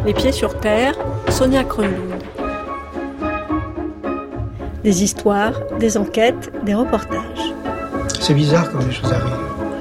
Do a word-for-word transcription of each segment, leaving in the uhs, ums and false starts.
Les pieds sur terre, Sonia Kronlund. Des histoires, des enquêtes, des reportages. C'est bizarre quand les choses arrivent.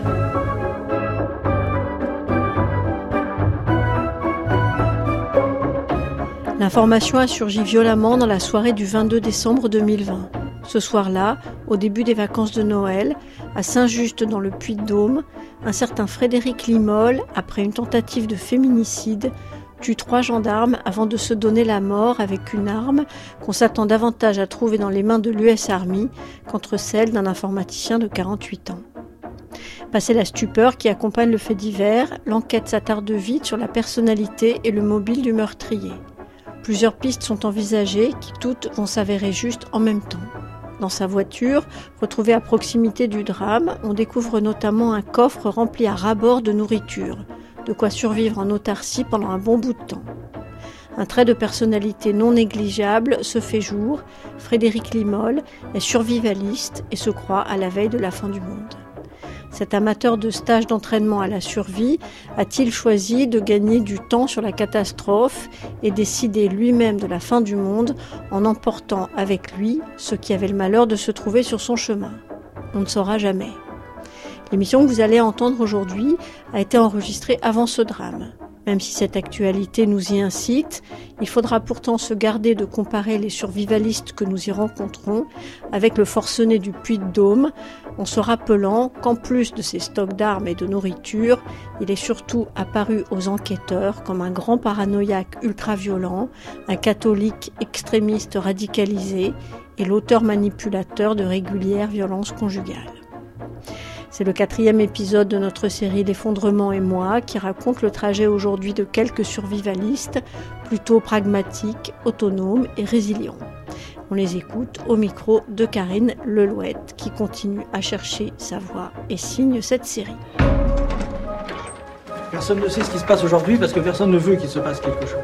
L'information a surgi violemment dans la soirée du vingt-deux décembre deux mille vingt. Ce soir-là, au début des vacances de Noël, à Saint-Just dans le Puy-de-Dôme, un certain Frédéric Limol, après une tentative de féminicide, tue trois gendarmes avant de se donner la mort avec une arme qu'on s'attend davantage à trouver dans les mains de l'U S Army qu'entre celles d'un informaticien de quarante-huit ans. Passé la stupeur qui accompagne le fait divers, l'enquête s'attarde vite sur la personnalité et le mobile du meurtrier. Plusieurs pistes sont envisagées qui toutes vont s'avérer justes en même temps. Dans sa voiture, retrouvée à proximité du drame, on découvre notamment un coffre rempli à ras-bord de nourriture, de quoi survivre en autarcie pendant un bon bout de temps. Un trait de personnalité non négligeable se fait jour. Frédéric Limol est survivaliste et se croit à la veille de la fin du monde. Cet amateur de stage d'entraînement à la survie a-t-il choisi de gagner du temps sur la catastrophe et décider lui-même de la fin du monde en emportant avec lui ceux qui avaient le malheur de se trouver sur son chemin ? On ne saura jamais. L'émission que vous allez entendre aujourd'hui a été enregistrée avant ce drame. Même si cette actualité nous y incite, il faudra pourtant se garder de comparer les survivalistes que nous y rencontrons avec le forcené du Puy-de-Dôme, en se rappelant qu'en plus de ses stocks d'armes et de nourriture, il est surtout apparu aux enquêteurs comme un grand paranoïaque ultra-violent, un catholique extrémiste radicalisé et l'auteur manipulateur de régulières violences conjugales. C'est le quatrième épisode de notre série L'effondrement et moi qui raconte le trajet aujourd'hui de quelques survivalistes plutôt pragmatiques, autonomes et résilients. On les écoute au micro de Karine Lelouette qui continue à chercher sa voix et signe cette série. Personne ne sait ce qui se passe aujourd'hui parce que personne ne veut qu'il se passe quelque chose.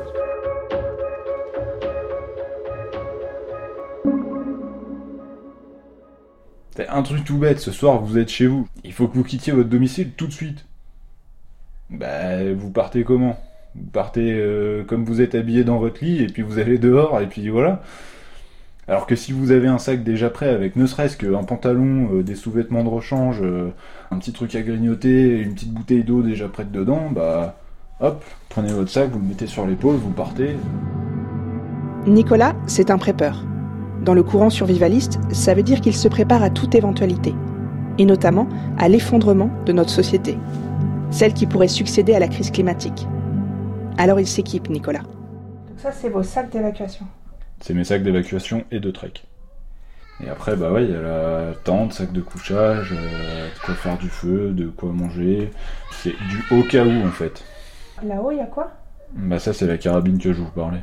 Un truc tout bête, ce soir vous êtes chez vous. Il faut que vous quittiez votre domicile tout de suite. Bah, vous partez comment ? Vous partez euh, comme vous êtes habillé dans votre lit et puis vous allez dehors et puis voilà. Alors que si vous avez un sac déjà prêt avec ne serait-ce qu'un pantalon, euh, des sous-vêtements de rechange, euh, un petit truc à grignoter, une petite bouteille d'eau déjà prête dedans, bah hop, prenez votre sac, vous le mettez sur l'épaule, vous partez. Nicolas, c'est un prépeur. Dans le courant survivaliste, ça veut dire qu'il se prépare à toute éventualité, et notamment à l'effondrement de notre société, celle qui pourrait succéder à la crise climatique. Alors il s'équipe, Nicolas. Donc ça, c'est vos sacs d'évacuation. C'est mes sacs d'évacuation et de trek. Et après, bah ouais, il y a la tente, sac de couchage, euh, de quoi faire du feu, de quoi manger. C'est du au cas où, en fait. Là-haut, il y a quoi ? Bah ça, c'est la carabine que je vous parlais.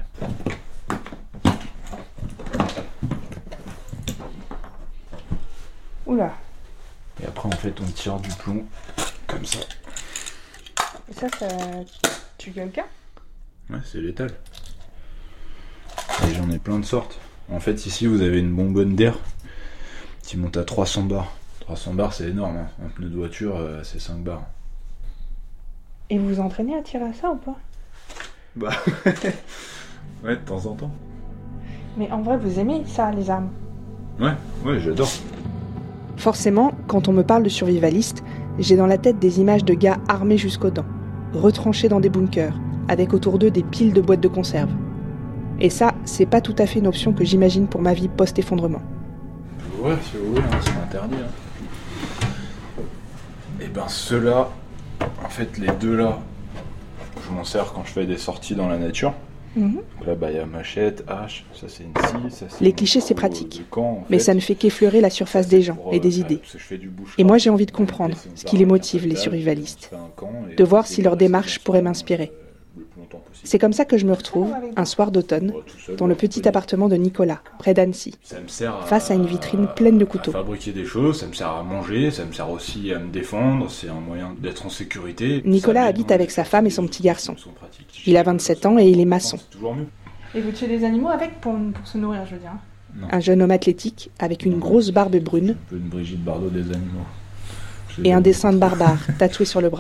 Oula. Et après, en fait, on tire du plomb, comme ça. Et ça, ça tue quelqu'un ? Ouais, c'est létal. Et j'en ai plein de sortes. En fait, ici, vous avez une bonbonne d'air qui monte à trois cents bars. trois cents bars, c'est énorme. Hein. Un pneu de voiture, euh, c'est cinq bars. Et vous vous entraînez à tirer à ça ou pas ? Bah, ouais, de temps en temps. Mais en vrai, vous aimez ça, les armes ? Ouais, ouais, j'adore. Forcément, quand on me parle de survivalistes, j'ai dans la tête des images de gars armés jusqu'aux dents, retranchés dans des bunkers, avec autour d'eux des piles de boîtes de conserve. Et ça, c'est pas tout à fait une option que j'imagine pour ma vie post-effondrement. Ouais, si vous voulez, hein, c'est interdit. Hein. Et ben ceux-là, en fait les deux là, je m'en sers quand je fais des sorties dans la nature. Mm-hmm. Donc là, bah, y a machette, hache, ça c'est une scie, ça c'est... Les clichés c'est pratique, camp, en mais fait. Ça ne fait qu'effleurer la surface des gens pour, et des euh, idées. Bouche, et moi j'ai envie de comprendre ce qui les motive, les survivalistes, de voir si leur démarche pourrait m'inspirer. C'est comme ça que je me retrouve, un soir d'automne, dans le petit appartement de Nicolas, près d'Annecy, face à une vitrine pleine de couteaux. À fabriquer des choses, ça me sert à manger, ça me sert aussi à me défendre, c'est un moyen d'être en sécurité. Nicolas habite avec sa femme et son petit garçon. Il a vingt-sept ans et il est maçon. Et vous tuez des animaux avec pour, pour se nourrir, je veux dire. Non. Un jeune homme athlétique avec une grosse barbe brune. Un peu une Brigitte Bardot des animaux. Et un dessin de barbare tatoué sur le bras.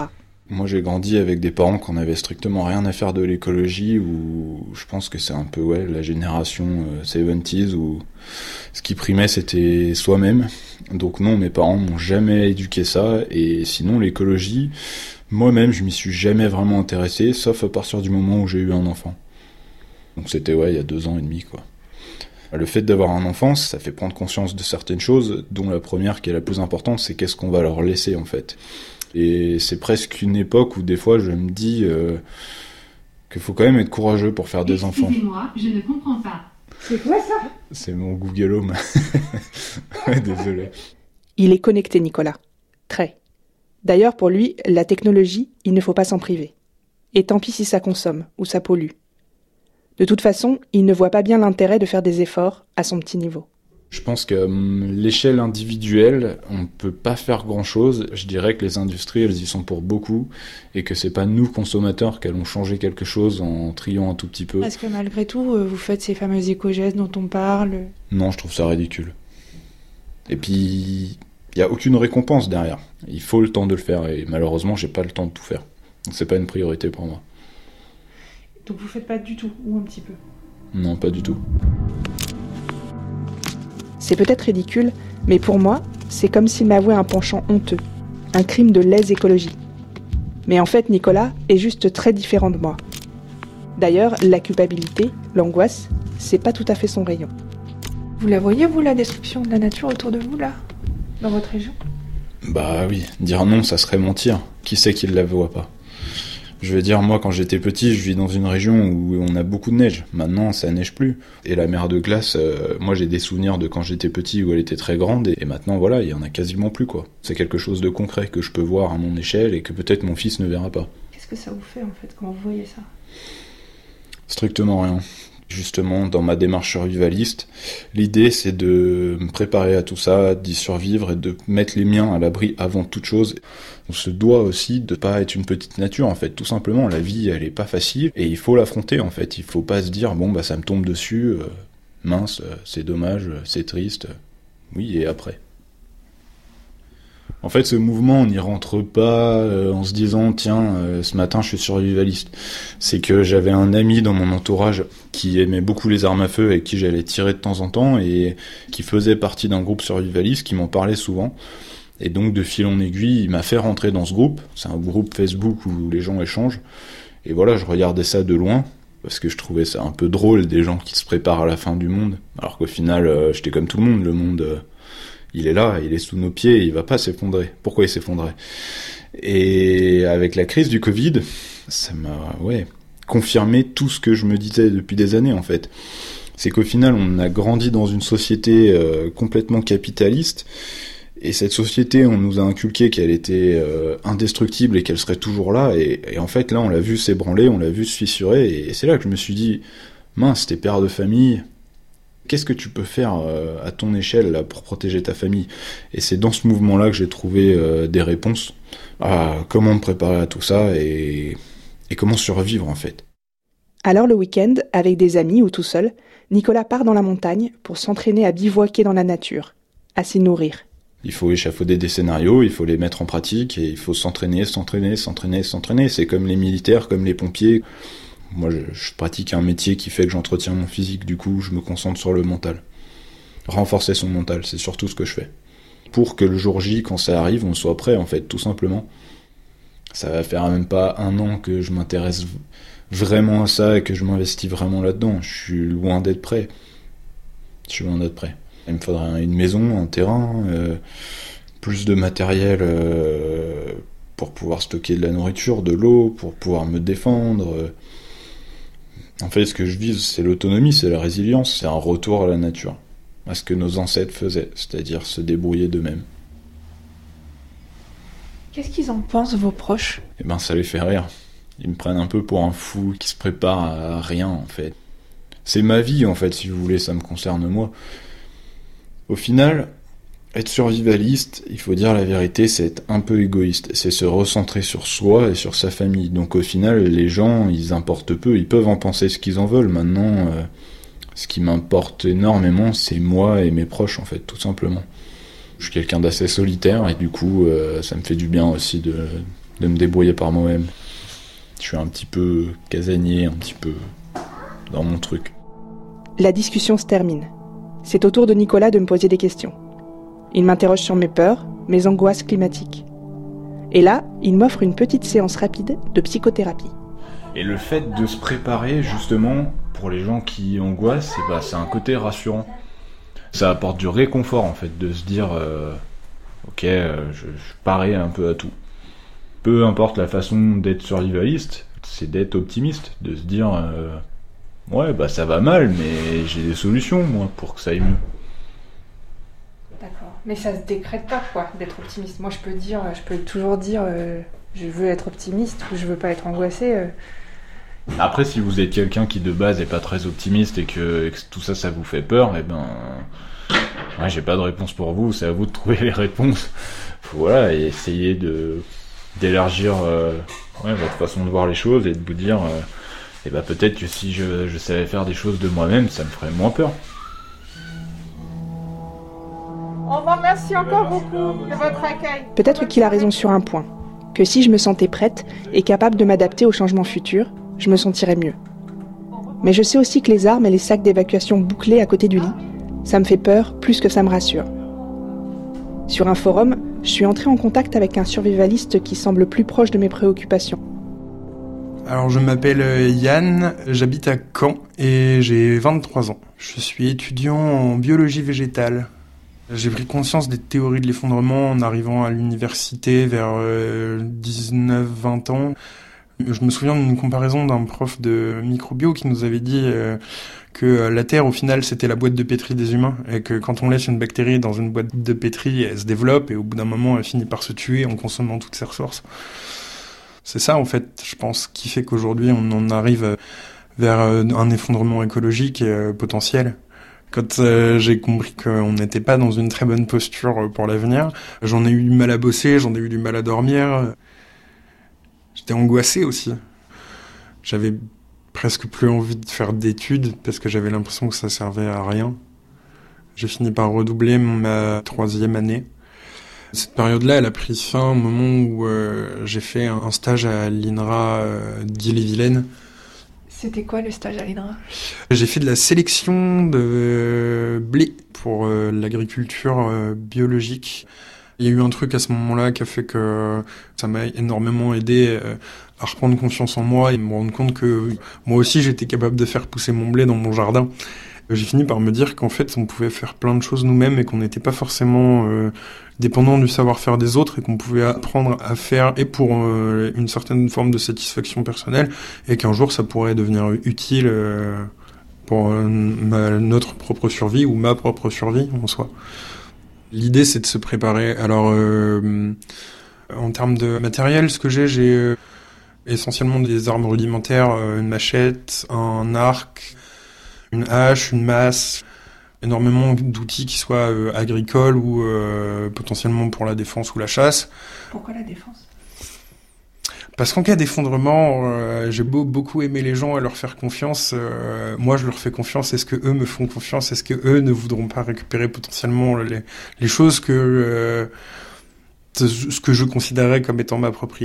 Moi, j'ai grandi avec des parents qui n'avaient strictement rien à faire de l'écologie, où je pense que c'est un peu ouais la génération euh, soixante-dix, où ce qui primait, c'était soi-même. Donc non, mes parents m'ont jamais éduqué ça, et sinon, l'écologie, moi-même, je m'y suis jamais vraiment intéressé, sauf à partir du moment où j'ai eu un enfant. Donc c'était, ouais, il y a deux ans et demi, quoi. Le fait d'avoir un enfant, ça fait prendre conscience de certaines choses, dont la première, qui est la plus importante, c'est qu'est-ce qu'on va leur laisser, en fait. Et c'est presque une époque où des fois je me dis euh, qu'il faut quand même être courageux pour faire des enfants. Excusez-moi, je ne comprends pas. C'est quoi ça? C'est mon Google Home. Ouais, désolé. Il est connecté, Nicolas. Très. D'ailleurs, pour lui, la technologie, il ne faut pas s'en priver. Et tant pis si ça consomme ou ça pollue. De toute façon, il ne voit pas bien l'intérêt de faire des efforts à son petit niveau. Je pense qu'à hum, l'échelle individuelle, on ne peut pas faire grand-chose. Je dirais que les industries, elles y sont pour beaucoup, et que c'est pas nous, consommateurs, qui allons changer quelque chose en triant un tout petit peu. Est-ce que malgré tout, euh, vous faites ces fameux éco-gestes dont on parle? Non, je trouve ça ridicule. Et puis, il n'y a aucune récompense derrière. Il faut le temps de le faire, et malheureusement, j'ai pas le temps de tout faire. Donc c'est pas une priorité pour moi. Donc vous faites pas du tout, ou un petit peu? Non, pas du tout. C'est peut-être ridicule, mais pour moi, c'est comme s'il m'avouait un penchant honteux, un crime de lèse-écologie. Mais en fait, Nicolas est juste très différent de moi. D'ailleurs, la culpabilité, l'angoisse, c'est pas tout à fait son rayon. Vous la voyez, vous, la destruction de la nature autour de vous, là? Dans votre région? Bah oui, dire non, ça serait mentir. Qui sait qu'il la voit pas? Je veux dire, moi, quand j'étais petit, je vis dans une région où on a beaucoup de neige. Maintenant, ça neige plus. Et la mer de glace, euh, moi, j'ai des souvenirs de quand j'étais petit où elle était très grande. Et maintenant, voilà, il y en a quasiment plus, quoi. C'est quelque chose de concret que je peux voir à mon échelle et que peut-être mon fils ne verra pas. Qu'est-ce que ça vous fait, en fait, quand vous voyez ça? Strictement rien. Justement, dans ma démarche survivaliste, l'idée, c'est de me préparer à tout ça, d'y survivre et de mettre les miens à l'abri avant toute chose. On se doit aussi de pas être une petite nature, en fait. Tout simplement, la vie, elle est pas facile et il faut l'affronter, en fait. Il faut pas se dire, bon, bah, ça me tombe dessus, euh, mince, euh, c'est dommage, euh, c'est triste. Oui, et après. En fait, ce mouvement, on n'y rentre pas euh, en se disant « Tiens, euh, ce matin, je suis survivaliste ». C'est que j'avais un ami dans mon entourage qui aimait beaucoup les armes à feu et avec qui j'allais tirer de temps en temps et qui faisait partie d'un groupe survivaliste qui m'en parlait souvent. Et donc, de fil en aiguille, il m'a fait rentrer dans ce groupe. C'est un groupe Facebook où les gens échangent. Et voilà, je regardais ça de loin parce que je trouvais ça un peu drôle, des gens qui se préparent à la fin du monde. Alors qu'au final, euh, j'étais comme tout le monde, le monde... Euh, il est là, il est sous nos pieds, il va pas s'effondrer. Pourquoi il s'effondrait? Et avec la crise du Covid, ça m'a, ouais, confirmé tout ce que je me disais depuis des années, en fait. C'est qu'au final, on a grandi dans une société euh, complètement capitaliste, et cette société, on nous a inculqué qu'elle était euh, indestructible et qu'elle serait toujours là, et, et en fait, là, on l'a vu s'ébranler, on l'a vu se fissurer, et, et c'est là que je me suis dit, mince, t'es père de famille... Qu'est-ce que tu peux faire euh, à ton échelle là, pour protéger ta famille? Et c'est dans ce mouvement-là que j'ai trouvé euh, des réponses à comment me préparer à tout ça et, et comment survivre en fait. Alors le week-end, avec des amis ou tout seul, Nicolas part dans la montagne pour s'entraîner à bivouaquer dans la nature, à s'y nourrir. Il faut échafauder des scénarios, il faut les mettre en pratique et il faut s'entraîner, s'entraîner, s'entraîner, s'entraîner. C'est comme les militaires, comme les pompiers. Moi, je, je pratique un métier qui fait que j'entretiens mon physique, du coup, je me concentre sur le mental. Renforcer son mental, c'est surtout ce que je fais. Pour que le jour J, quand ça arrive, on soit prêt, en fait, tout simplement. Ça va faire même pas un an que je m'intéresse vraiment à ça et que je m'investis vraiment là-dedans. Je suis loin d'être prêt. Je suis loin d'être prêt. Il me faudrait une maison, un terrain, euh, plus de matériel euh, pour pouvoir stocker de la nourriture, de l'eau, pour pouvoir me défendre... Euh, En fait, ce que je vise, c'est l'autonomie, c'est la résilience, c'est un retour à la nature, à ce que nos ancêtres faisaient, c'est-à-dire se débrouiller d'eux-mêmes. Qu'est-ce qu'ils en pensent, vos proches? Eh ben, ça les fait rire. Ils me prennent un peu pour un fou qui se prépare à rien, en fait. C'est ma vie, en fait, si vous voulez, ça me concerne moi. Au final, être survivaliste, il faut dire la vérité, c'est être un peu égoïste. C'est se recentrer sur soi et sur sa famille. Donc au final, les gens, ils importent peu. Ils peuvent en penser ce qu'ils en veulent. Maintenant, euh, ce qui m'importe énormément, c'est moi et mes proches, en fait, tout simplement. Je suis quelqu'un d'assez solitaire et du coup, euh, ça me fait du bien aussi de, de me débrouiller par moi-même. Je suis un petit peu casanier, un petit peu dans mon truc. La discussion se termine. C'est au tour de Nicolas de me poser des questions. Il m'interroge sur mes peurs, mes angoisses climatiques. Et là, il m'offre une petite séance rapide de psychothérapie. Et le fait de se préparer, justement, pour les gens qui angoissent, c'est, bah, c'est un côté rassurant. Ça apporte du réconfort, en fait, de se dire euh, « Ok, euh, je, je parais un peu à tout ». Peu importe la façon d'être survivaliste, c'est d'être optimiste, de se dire euh, « Ouais, bah ça va mal, mais j'ai des solutions, moi, pour que ça aille mieux ». D'accord. Mais ça se décrète pas, quoi, d'être optimiste. Moi, je peux dire, je peux toujours dire euh, je veux être optimiste ou je veux pas être angoissée. Euh... Après, si vous êtes quelqu'un qui de base est pas très optimiste et que, et que tout ça, ça vous fait peur, eh ben, ouais, j'ai pas de réponse pour vous. C'est à vous de trouver les réponses. Faut, voilà, et essayer de d'élargir euh, ouais, votre façon de voir les choses et de vous dire, euh, eh ben peut-être que si je, je savais faire des choses de moi-même, ça me ferait moins peur. On vous remercie encore beaucoup de votre accueil. Peut-être qu'il a raison sur un point, que si je me sentais prête et capable de m'adapter aux changements futurs, je me sentirais mieux. Mais je sais aussi que les armes et les sacs d'évacuation bouclés à côté du lit, ça me fait peur plus que ça me rassure. Sur un forum, je suis entrée en contact avec un survivaliste qui semble plus proche de mes préoccupations. Alors je m'appelle Yann, j'habite à Caen et j'ai vingt-trois ans. Je suis étudiant en biologie végétale. J'ai pris conscience des théories de l'effondrement en arrivant à l'université vers euh, dix-neuf vingt ans. Je me souviens d'une comparaison d'un prof de microbio qui nous avait dit euh, que la Terre, au final, c'était la boîte de pétri des humains, et que quand on laisse une bactérie dans une boîte de pétri, elle se développe, et au bout d'un moment, elle finit par se tuer en consommant toutes ses ressources. C'est ça, en fait, je pense, qui fait qu'aujourd'hui, on en arrive vers un effondrement écologique euh, potentiel. Quand euh, j'ai compris qu'on n'était pas dans une très bonne posture pour l'avenir, j'en ai eu du mal à bosser, j'en ai eu du mal à dormir. J'étais angoissé aussi. J'avais presque plus envie de faire d'études parce que j'avais l'impression que ça servait à rien. J'ai fini par redoubler ma troisième année. Cette période-là, elle a pris fin au moment où euh, j'ai fait un stage à l'I N R A euh, d'Ille-et-Vilaine. C'était quoi le stage à l'I N R A ? J'ai fait de la sélection de blé pour euh, l'agriculture euh, biologique. Il y a eu un truc à ce moment-là qui a fait que ça m'a énormément aidé à reprendre confiance en moi et me rendre compte que moi aussi j'étais capable de faire pousser mon blé dans mon jardin. J'ai fini par me dire qu'en fait on pouvait faire plein de choses nous-mêmes et qu'on n'était pas forcément euh, dépendant du savoir-faire des autres et qu'on pouvait apprendre à faire et pour euh, une certaine forme de satisfaction personnelle et qu'un jour ça pourrait devenir utile euh, pour euh, ma, notre propre survie ou ma propre survie en soi. L'idée, c'est de se préparer. Alors, euh, en termes de matériel, ce que j'ai, j'ai euh, essentiellement des armes rudimentaires, euh, une machette, un arc, une hache, une masse, énormément d'outils qui soient euh, agricoles ou euh, potentiellement pour la défense ou la chasse. Pourquoi la défense ? Parce qu'en cas d'effondrement, euh, j'ai beau, beaucoup aimé les gens et leur faire confiance. Euh, moi, je leur fais confiance. Est-ce que eux me font confiance ? Est-ce que eux ne voudront pas récupérer potentiellement les, les choses que euh, ce que je considérais comme étant ma propriété ?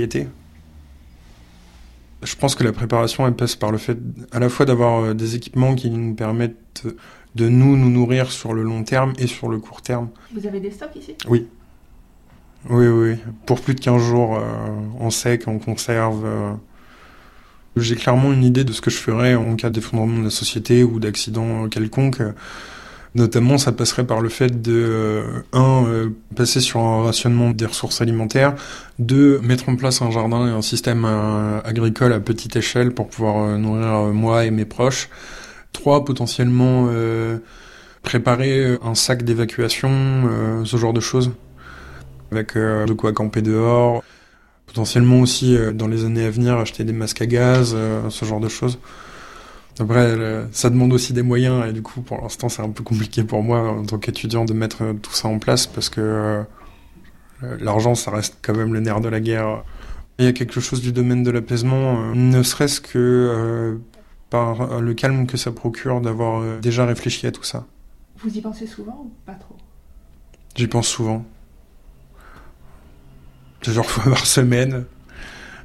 Je pense que la préparation, elle passe par le fait à la fois d'avoir des équipements qui nous permettent de nous nous nourrir sur le long terme et sur le court terme. Vous avez des stocks ici ? Oui. Oui, oui, pour plus de quinze jours euh, en sec, en conserve. Euh. J'ai clairement une idée de ce que je ferais en cas d'effondrement de la société ou d'accident quelconque. Notamment, ça passerait par le fait de, euh, un, euh, passer sur un rationnement des ressources alimentaires, deux, mettre en place un jardin et un système euh, agricole à petite échelle pour pouvoir euh, nourrir euh, moi et mes proches, trois, potentiellement euh, préparer un sac d'évacuation, euh, ce genre de choses. Avec euh, de quoi camper dehors, potentiellement aussi euh, dans les années à venir acheter des masques à gaz, euh, ce genre de choses. Après, euh, ça demande aussi des moyens et du coup pour l'instant c'est un peu compliqué pour moi en tant qu'étudiant de mettre euh, tout ça en place parce que euh, l'argent ça reste quand même le nerf de la guerre. Il y a quelque chose du domaine de l'apaisement, euh, ne serait-ce que euh, par le calme que ça procure d'avoir euh, déjà réfléchi à tout ça. Vous y pensez souvent ou pas trop ? J'y pense souvent. Plusieurs fois par semaine.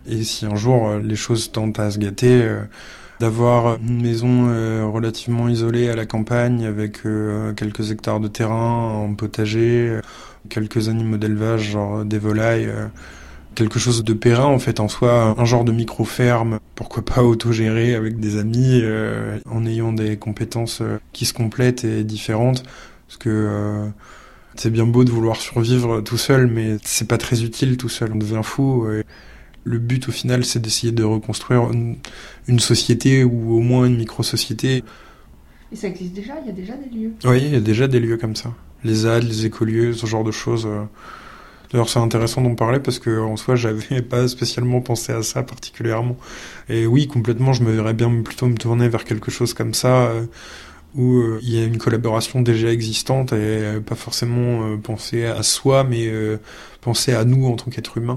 Et si un jour euh, les choses tendent à se gâter, euh, d'avoir une maison euh, relativement isolée à la campagne avec euh, quelques hectares de terrain, un potager, euh, quelques animaux d'élevage, genre des volailles, euh, quelque chose de périn en fait en soi, un genre de micro-ferme, pourquoi pas autogéré avec des amis, euh, en ayant des compétences euh, qui se complètent et différentes, parce que euh, c'est bien beau de vouloir survivre tout seul, mais c'est pas très utile tout seul, on devient fou. Et le but au final, c'est d'essayer de reconstruire une, une société ou au moins une micro-société. Et ça existe déjà, il y a déjà des lieux. Oui, il y a déjà des lieux comme ça. Les A D, les écolieux, ce genre de choses. D'ailleurs, c'est intéressant d'en parler parce que en soi, j'avais pas spécialement pensé à ça particulièrement. Et oui, complètement, je me verrais bien plutôt me tourner vers quelque chose comme ça, euh, où euh, il y a une collaboration déjà existante et euh, pas forcément euh, penser à soi, mais euh, penser à nous en tant qu'être humain.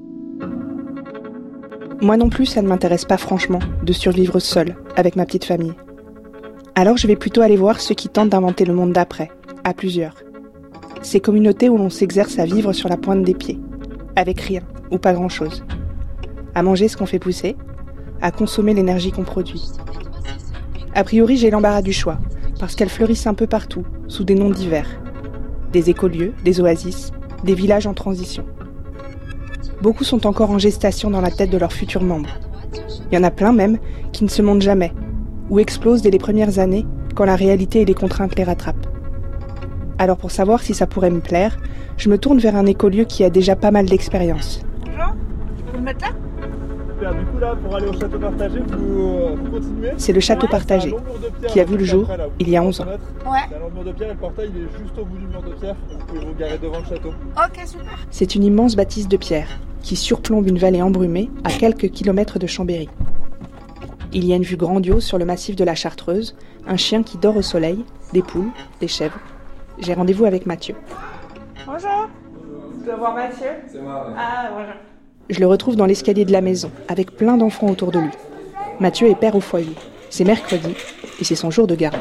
Moi non plus, ça ne m'intéresse pas franchement de survivre seule, avec ma petite famille. Alors je vais plutôt aller voir ceux qui tentent d'inventer le monde d'après, à plusieurs. Ces communautés où l'on s'exerce à vivre sur la pointe des pieds, avec rien, ou pas grand-chose. À manger ce qu'on fait pousser, à consommer l'énergie qu'on produit. A priori, j'ai l'embarras du choix, parce qu'elles fleurissent un peu partout, sous des noms divers. Des écolieux, des oasis, des villages en transition. Beaucoup sont encore en gestation dans la tête de leurs futurs membres. Il y en a plein même qui ne se montent jamais, ou explosent dès les premières années, quand la réalité et les contraintes les rattrapent. Alors pour savoir si ça pourrait me plaire, je me tourne vers un écolieu qui a déjà pas mal d'expérience. Bonjour, tu peux me mettre là ? Super, du coup là, pour aller au château partagé, vous, vous continuez ? C'est le château partagé, qui a vu le jour après, là, il y a onze ans. Ouais. C'est un mur de pierre et le portail il est juste au bout du mur de pierre. Vous pouvez vous garer devant le château. Ok, super. C'est une immense bâtisse de pierre, qui surplombe une vallée embrumée à quelques kilomètres de Chambéry. Il y a une vue grandiose sur le massif de la Chartreuse, un chien qui dort au soleil, des poules, des chèvres. J'ai rendez-vous avec Mathieu. Bonjour. Tu dois voir Mathieu ? C'est moi, ouais. Ah, bonjour. Je le retrouve dans l'escalier de la maison, avec plein d'enfants autour de lui. Mathieu est père au foyer. C'est mercredi, et c'est son jour de garde.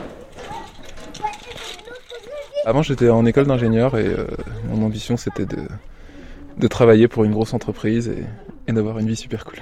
Avant, j'étais en école d'ingénieur et euh, mon ambition, c'était de, de travailler pour une grosse entreprise et, et d'avoir une vie super cool.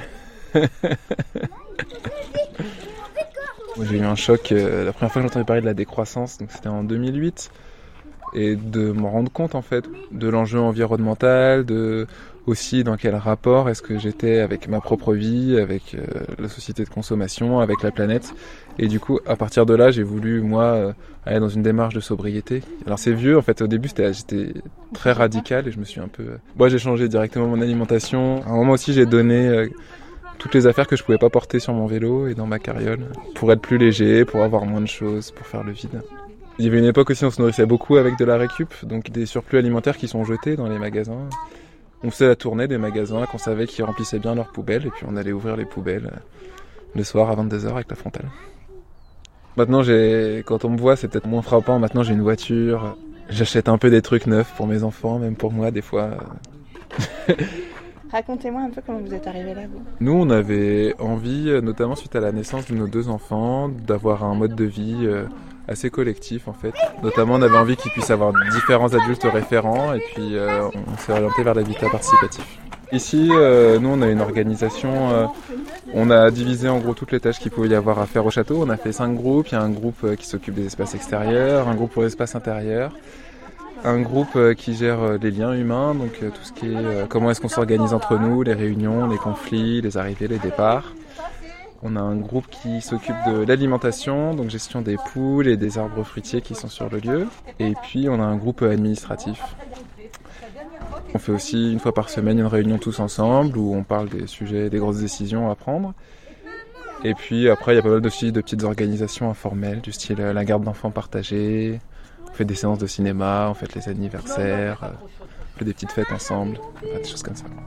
Moi, j'ai eu un choc euh, la première fois que j'entendais parler de la décroissance, donc c'était en deux mille huit. Et de me rendre compte en fait de l'enjeu environnemental, de aussi dans quel rapport est-ce que j'étais avec ma propre vie, avec euh, la société de consommation, avec la planète. Et du coup, à partir de là, j'ai voulu moi euh, aller dans une démarche de sobriété. Alors c'est vieux en fait, au début c'était, j'étais très radical et je me suis un peu... Moi j'ai changé directement mon alimentation. À un moment aussi j'ai donné euh, toutes les affaires que je pouvais pas porter sur mon vélo et dans ma carriole pour être plus léger, pour avoir moins de choses, pour faire le vide. Il y avait une époque aussi où on se nourrissait beaucoup avec de la récup, donc des surplus alimentaires qui sont jetés dans les magasins. On faisait la tournée des magasins qu'on savait qu'ils remplissaient bien leurs poubelles et puis on allait ouvrir les poubelles le soir à vingt-deux heures avec la frontale. Maintenant, j'ai, quand on me voit, c'est peut-être moins frappant. Maintenant, j'ai une voiture, j'achète un peu des trucs neufs pour mes enfants, même pour moi des fois. Racontez-moi un peu comment vous êtes arrivés là, vous. Nous, on avait envie, notamment suite à la naissance de nos deux enfants, d'avoir un mode de vie assez collectif en fait. Notamment, on avait envie qu'ils puissent avoir différents adultes référents et puis euh, on s'est orienté vers l'habitat participatif. Ici, euh, nous, on a une organisation, euh, on a divisé en gros toutes les tâches qu'il pouvait y avoir à faire au château. On a fait cinq groupes, il y a un groupe qui s'occupe des espaces extérieurs, un groupe pour l'espace intérieur, un groupe qui gère les liens humains, donc tout ce qui est euh, comment est-ce qu'on s'organise entre nous, les réunions, les conflits, les arrivées, les départs. On a un groupe qui s'occupe de l'alimentation, donc gestion des poules et des arbres fruitiers qui sont sur le lieu. Et puis on a un groupe administratif. On fait aussi une fois par semaine une réunion tous ensemble où on parle des sujets, des grosses décisions à prendre. Et puis après il y a pas mal aussi de petites organisations informelles du style la garde d'enfants partagée. On fait des séances de cinéma, on fait les anniversaires, on fait des petites fêtes ensemble, enfin, des choses comme ça.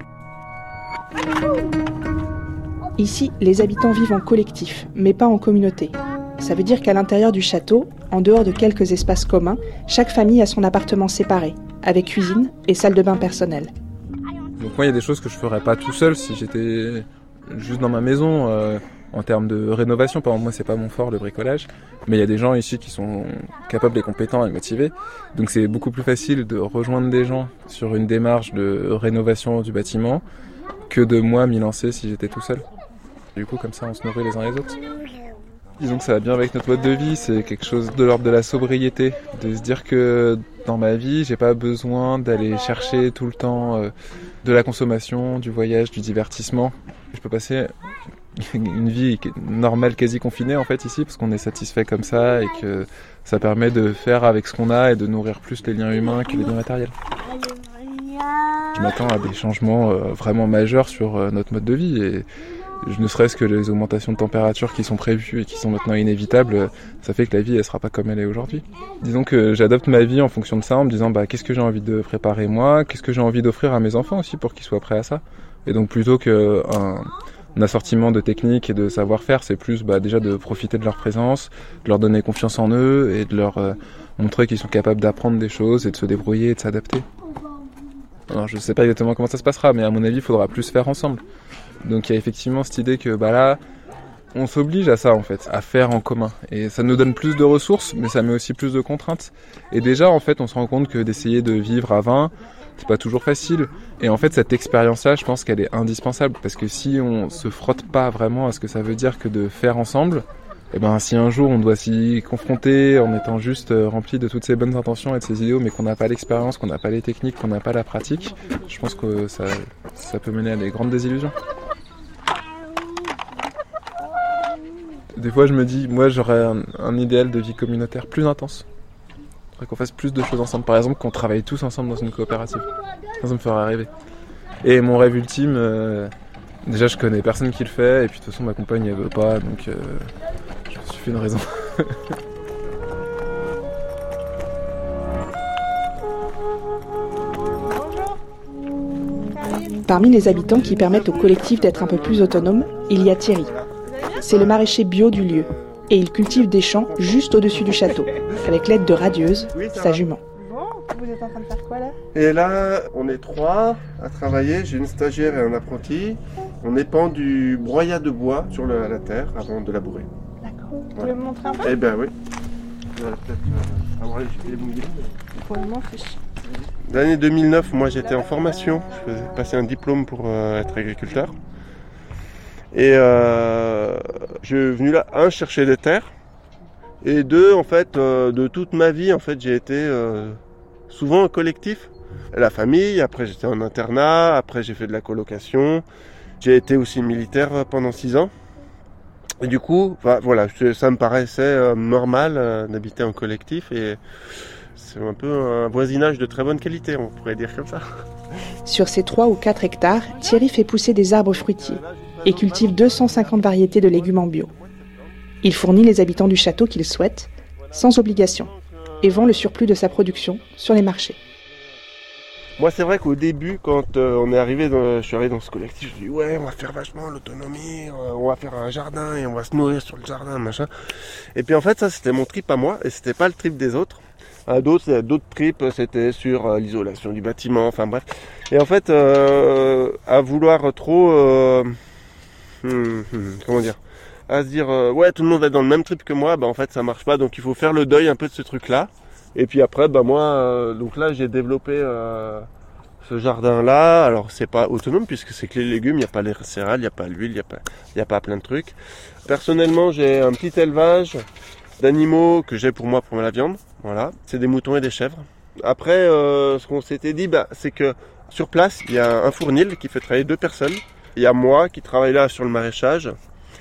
Ici, les habitants vivent en collectif, mais pas en communauté. Ça veut dire qu'à l'intérieur du château, en dehors de quelques espaces communs, chaque famille a son appartement séparé, avec cuisine et salle de bain personnelle. Donc moi, il y a des choses que je ferais pas tout seul si j'étais juste dans ma maison. Euh, en termes de rénovation, par exemple, moi, c'est pas mon fort, le bricolage. Mais il y a des gens ici qui sont capables et compétents et motivés. Donc c'est beaucoup plus facile de rejoindre des gens sur une démarche de rénovation du bâtiment que de moi m'y lancer si j'étais tout seul. Du coup, comme ça, on se nourrit les uns les autres. Disons que ça va bien avec notre mode de vie, c'est quelque chose de l'ordre de la sobriété, de se dire que dans ma vie, j'ai pas besoin d'aller chercher tout le temps euh, de la consommation, du voyage, du divertissement. Je peux passer une vie normale, quasi confinée en fait ici, parce qu'on est satisfait comme ça et que ça permet de faire avec ce qu'on a et de nourrir plus les liens humains que les liens matériels. Je m'attends à des changements euh, vraiment majeurs sur euh, notre mode de vie et ne serait-ce que les augmentations de température qui sont prévues et qui sont maintenant inévitables, ça fait que la vie elle sera pas comme elle est aujourd'hui. Disons que j'adopte ma vie en fonction de ça, en me disant bah qu'est-ce que j'ai envie de préparer moi, qu'est-ce que j'ai envie d'offrir à mes enfants aussi pour qu'ils soient prêts à ça. Et donc plutôt qu'un un assortiment de techniques et de savoir-faire, c'est plus bah, déjà de profiter de leur présence, de leur donner confiance en eux et de leur euh, montrer qu'ils sont capables d'apprendre des choses et de se débrouiller et de s'adapter. Alors je sais pas exactement comment ça se passera, mais à mon avis il faudra plus faire ensemble. Donc il y a effectivement cette idée que bah là, on s'oblige à ça en fait, à faire en commun. Et ça nous donne plus de ressources, mais ça met aussi plus de contraintes. Et déjà en fait, on se rend compte que d'essayer de vivre à vingt, c'est pas toujours facile. Et en fait, cette expérience-là, je pense qu'elle est indispensable. Parce que si on se frotte pas vraiment à ce que ça veut dire que de faire ensemble, et ben si un jour on doit s'y confronter en étant juste rempli de toutes ces bonnes intentions et de ces idéaux, mais qu'on n'a pas l'expérience, qu'on n'a pas les techniques, qu'on n'a pas la pratique, je pense que ça, ça peut mener à des grandes désillusions. Des fois, je me dis, moi, j'aurais un, un idéal de vie communautaire plus intense. Il faudrait qu'on fasse plus de choses ensemble. Par exemple, qu'on travaille tous ensemble dans une coopérative. Ça, ça me ferait rêver. Et mon rêve ultime, euh, déjà, je connais personne qui le fait. Et puis, de toute façon, ma compagne, elle veut pas. Donc, euh, je me suis fait une raison. Parmi les habitants qui permettent au collectif d'être un peu plus autonome, il y a Thierry. C'est le maraîcher bio du lieu, et il cultive des champs juste au-dessus du château, avec l'aide de Radieuse, sa jument. Bon, vous êtes en train de faire quoi là? Et là, on est trois à travailler, j'ai une stagiaire et un apprenti. On épand du broyat de bois sur la, la terre avant de labourer. D'accord. Vous pouvez me montrer un peu? Eh ben oui. On va peut-être euh, avoir les pieds mouillés. Pour le moment, c'est... L'année deux mille neuf, moi j'étais en formation, je faisais passer un diplôme pour euh, être agriculteur. Et euh, je suis venu là, un, chercher des terres, et deux, en fait, euh, de toute ma vie, en fait, j'ai été euh, souvent un collectif. La famille, après j'étais en internat, après j'ai fait de la colocation, j'ai été aussi militaire pendant six ans. Et du coup, bah, voilà, ça me paraissait euh, normal euh, d'habiter en collectif, et c'est un peu un voisinage de très bonne qualité, on pourrait dire comme ça. Sur ces trois ou quatre hectares, Thierry fait pousser des arbres fruitiers et cultive deux cent cinquante variétés de légumes en bio. Il fournit les habitants du château qu'il souhaite, sans obligation, et vend le surplus de sa production sur les marchés. Moi, c'est vrai qu'au début, quand euh, on est arrivé dans, je suis arrivé dans ce collectif, je me dis ouais, on va faire vachement l'autonomie, euh, on va faire un jardin et on va se nourrir sur le jardin, machin. Et puis en fait, ça, c'était mon trip à moi et c'était pas le trip des autres. À d'autres, d'autres trips, c'était sur euh, l'isolation du bâtiment, enfin bref. Et en fait, euh, à vouloir trop, euh, hum, hum, comment dire, à se dire euh, ouais, tout le monde va être dans le même trip que moi, bah en fait, ça marche pas. Donc il faut faire le deuil un peu de ce truc-là. Et puis après, bah moi, euh, donc là, j'ai développé euh, ce jardin-là. Alors, c'est pas autonome puisque c'est que les légumes, il n'y a pas les céréales, il n'y a pas l'huile, il n'y a pas, il y a pas plein de trucs. Personnellement, j'ai un petit élevage d'animaux que j'ai pour moi pour la viande. Voilà, c'est des moutons et des chèvres. Après, euh, ce qu'on s'était dit, bah, c'est que sur place, il y a un fournil qui fait travailler deux personnes. Il y a moi qui travaille là sur le maraîchage.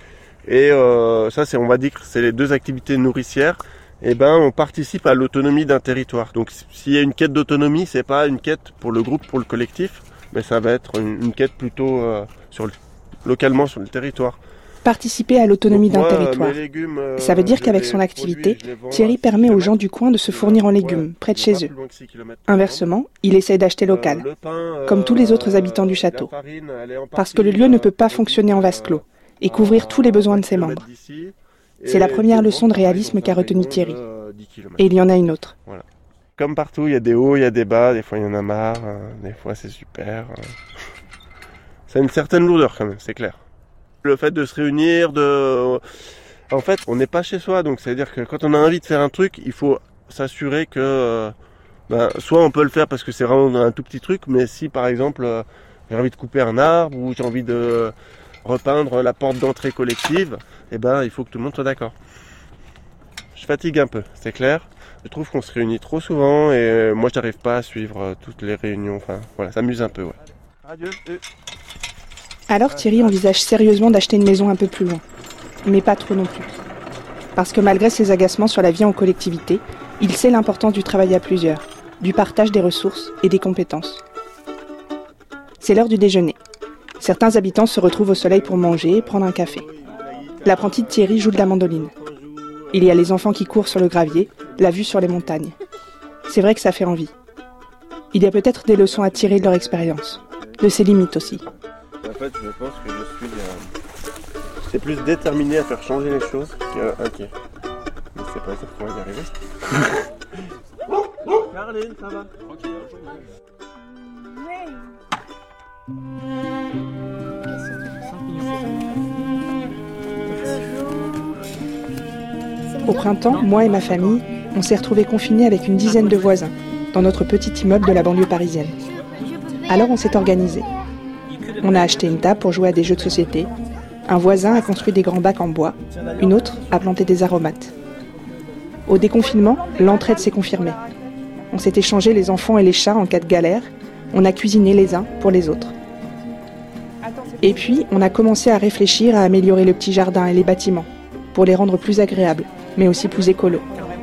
Et euh, ça, c'est, on va dire que c'est les deux activités nourricières. Eh ben, on participe à l'autonomie d'un territoire. Donc, s'il y a une quête d'autonomie, c'est pas une quête pour le groupe, pour le collectif, mais ça va être une, une quête plutôt euh, sur le, localement sur le territoire. Participer à l'autonomie d'un moi, territoire. Légumes, euh, ça veut dire qu'avec son activité, produis, Thierry permet aux gens du coin de se fournir en légumes, ouais, près de chez eux. Inversement, il essaie d'acheter local, euh, pain, euh, comme tous les autres habitants du château. Farine, parce que le lieu ne peut pas fonctionner en vase clos et couvrir tous les besoins de ses membres. C'est la première leçon de réalisme qu'a retenue Thierry. Et il y en a une autre. Voilà. Comme partout, il y a des hauts, il y a des bas, des fois il y en a marre, des fois c'est super. C'est une certaine lourdeur quand même, c'est clair. Le fait de se réunir, de... En fait, on n'est pas chez soi, donc c'est-à-dire que quand on a envie de faire un truc, il faut s'assurer que... Ben, soit on peut le faire parce que c'est vraiment un tout petit truc, mais si par exemple... j'ai envie de couper un arbre ou j'ai envie de repeindre la porte d'entrée collective, eh ben, il faut que tout le monde soit d'accord. Je fatigue un peu, c'est clair. Je trouve qu'on se réunit trop souvent et moi, je n'arrive pas à suivre toutes les réunions. Enfin, voilà, ça m'amuse un peu, ouais. Adieu. Alors Thierry envisage sérieusement d'acheter une maison un peu plus loin. Mais pas trop non plus. Parce que malgré ses agacements sur la vie en collectivité, il sait l'importance du travail à plusieurs, du partage des ressources et des compétences. C'est l'heure du déjeuner. Certains habitants se retrouvent au soleil pour manger et prendre un café. L'apprenti de Thierry joue de la mandoline. Il y a les enfants qui courent sur le gravier, la vue sur les montagnes. C'est vrai que ça fait envie. Il y a peut-être des leçons à tirer de leur expérience, de ses limites aussi. En fait, je pense que je suis euh, c'est plus déterminé à faire changer les choses qu'inquiet. Mais c'est pas ça qu'on va y arriver. Caroline, ça va? Au printemps, moi et ma famille, on s'est retrouvés confinés avec une dizaine de voisins, dans notre petit immeuble de la banlieue parisienne. Alors on s'est organisé. On a acheté une table pour jouer à des jeux de société. Un voisin a construit des grands bacs en bois. Une autre a planté des aromates. Au déconfinement, l'entraide s'est confirmée. On s'est échangé les enfants et les chats en cas de galère. On a cuisiné les uns pour les autres. Et puis, on a commencé à réfléchir à améliorer le petit jardin et les bâtiments, pour les rendre plus agréables, mais aussi plus écolos.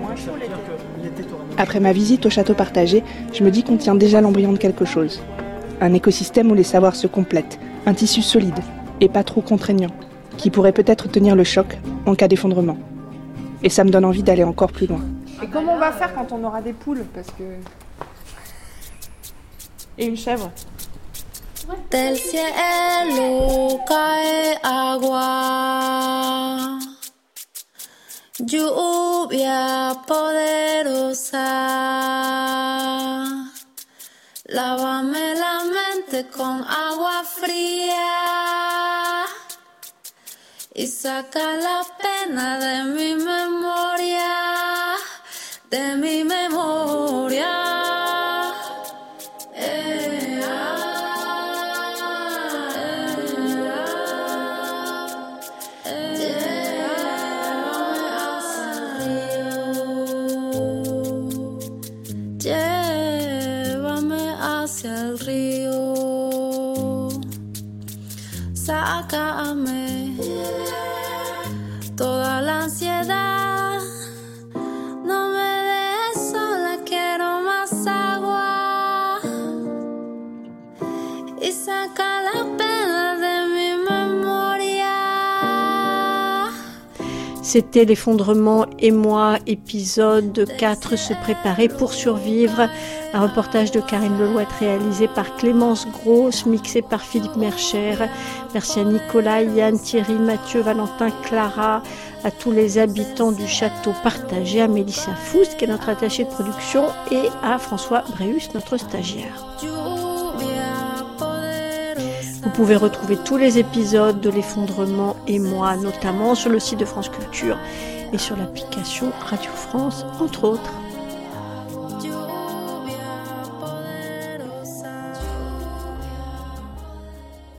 Après ma visite au château partagé, je me dis qu'on tient déjà l'embryon de quelque chose. Un écosystème où les savoirs se complètent, un tissu solide et pas trop contraignant, qui pourrait peut-être tenir le choc en cas d'effondrement. Et ça me donne envie d'aller encore plus loin. Et comment on va faire quand on aura des poules? Parce que... Et une chèvre. Del cielo cae agua, lluvia poderosa, lávame la mente con agua fría y saca la pena de mi memoria, de mi memoria. Sácame toda la ansiedad, no me dejes sola, quiero más agua y saca la pena de mi memoria. C'était l'effondrement et moi, épisode quatre, se préparer pour survivre. Un reportage de Karine Lelouette réalisé par Clémence Grosse, mixé par Philippe Mercher. Merci à Nicolas, Yann, Thierry, Mathieu, Valentin, Clara, à tous les habitants du château partagé, à Mélissa Foust, qui est notre attachée de production, et à François Bréus, notre stagiaire. Vous pouvez retrouver tous les épisodes de l'effondrement et moi, notamment sur le site de France Culture et sur l'application Radio France, entre autres.